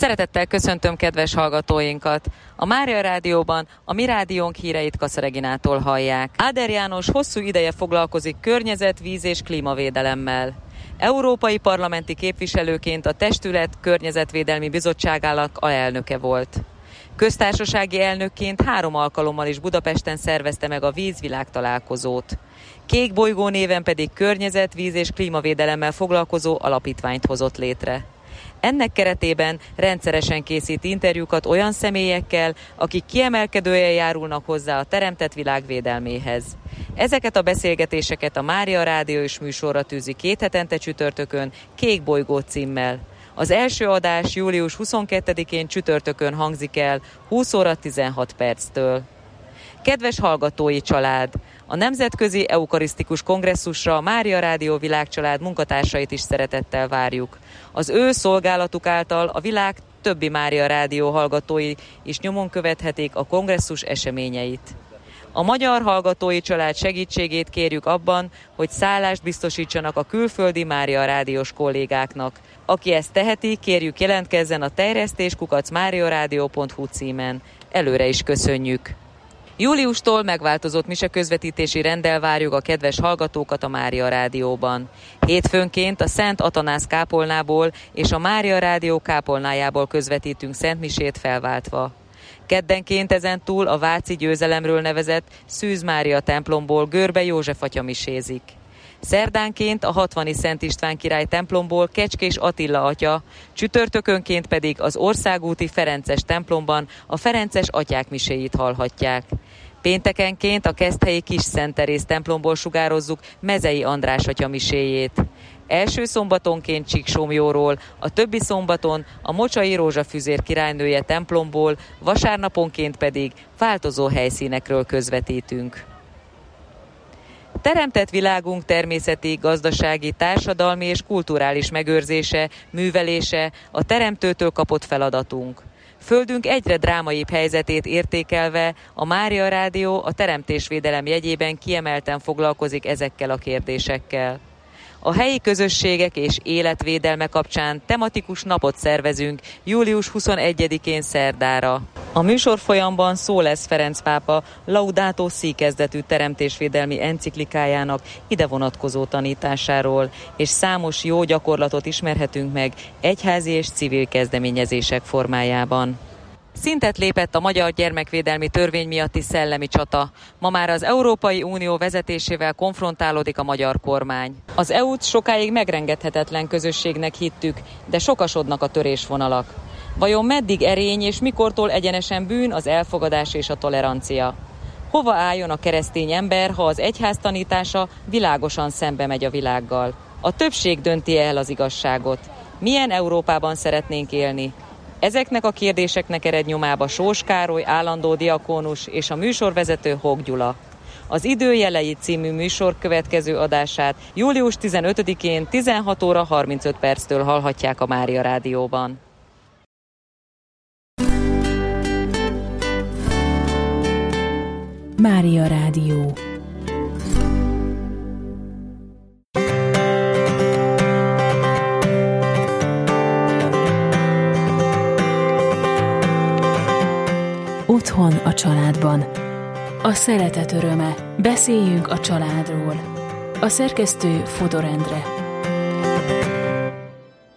Szeretettel köszöntöm kedves hallgatóinkat! A Mária Rádióban a Mi Rádiónk híreit Kassa Reginától hallják. Áder János hosszú ideje foglalkozik környezet, víz és klímavédelemmel. Európai parlamenti képviselőként a Testület Környezetvédelmi Bizottságának alelnöke volt. Köztársasági elnökként 3 alkalommal is Budapesten szervezte meg a vízvilágtalálkozót. Kék bolygó néven pedig környezet, víz és klímavédelemmel foglalkozó alapítványt hozott létre. Ennek keretében rendszeresen készít interjúkat olyan személyekkel, akik kiemelkedően járulnak hozzá a teremtett világ védelméhez. Ezeket a beszélgetéseket a Mária Rádió is műsorra tűzi 2 hetente csütörtökön Kék bolygó címmel. Az első adás július 22-én csütörtökön hangzik el 20 óra 16 perctől. Kedves hallgatói család! A Nemzetközi Eukarisztikus Kongresszusra a Mária Rádió világcsalád munkatársait is szeretettel várjuk. Az ő szolgálatuk által a világ többi Mária Rádió hallgatói is nyomon követhetik a kongresszus eseményeit. A magyar hallgatói család segítségét kérjük abban, hogy szállást biztosítsanak a külföldi Mária Rádiós kollégáknak. Aki ezt teheti, kérjük jelentkezzen a terjesztés@mariaradio.hu címen. Előre is köszönjük! Júliustól megváltozott mise közvetítési renddel várjuk a kedves hallgatókat a Mária Rádióban. Hétfőnként a Szent Atanász kápolnából és a Mária Rádió kápolnájából közvetítünk szentmisét felváltva. Keddenként ezentúl a Váci győzelemről nevezett Szűz Mária templomból Görbe József atya misézik. Szerdánként a 60. Szent István király templomból Kecskés Attila atya, csütörtökönként pedig az országúti Ferences templomban a Ferences atyák miséit hallhatják. Péntekenként a Keszthelyi Kis Szent Teréz templomból sugározzuk Mezei András atya miséjét. Első szombatonként Csíksomjóról, a többi szombaton a Mocsai Rózsafüzér királynője templomból, vasárnaponként pedig változó helyszínekről közvetítünk. Teremtett világunk természeti, gazdasági, társadalmi és kulturális megőrzése, művelése a Teremtőtől kapott feladatunk. Földünk egyre drámaibb helyzetét értékelve a Mária Rádió a teremtésvédelem jegyében kiemelten foglalkozik ezekkel a kérdésekkel. A helyi közösségek és életvédelme kapcsán tematikus napot szervezünk július 21-én szerdára. A műsorfolyamban szó lesz Ferenc pápa Laudato Si kezdetű teremtésvédelmi enciklikájának ide vonatkozó tanításáról, és számos jó gyakorlatot ismerhetünk meg egyházi és civil kezdeményezések formájában. Szintet lépett a magyar gyermekvédelmi törvény miatti szellemi csata. Ma már az Európai Unió vezetésével konfrontálódik a magyar kormány. Az EU-t sokáig megrengethetetlen közösségnek hittük, de sokasodnak a törésvonalak. Vajon meddig erény és mikortól egyenesen bűn az elfogadás és a tolerancia? Hova álljon a keresztény ember, ha az egyház tanítása világosan szembe megy a világgal? A többség dönti el az igazságot. Milyen Európában szeretnénk élni? Ezeknek a kérdéseknek ered nyomába Sós Károly állandó diakónus és a műsorvezető Hók Gyula. Az Idő jelei című műsor következő adását július 15-én 16 óra 35 perctől hallhatják a Mária Rádióban. Mária Rádió. Otthon a családban. A szeretet öröme. Beszéljünk a családról. A szerkesztő Fodor Endre.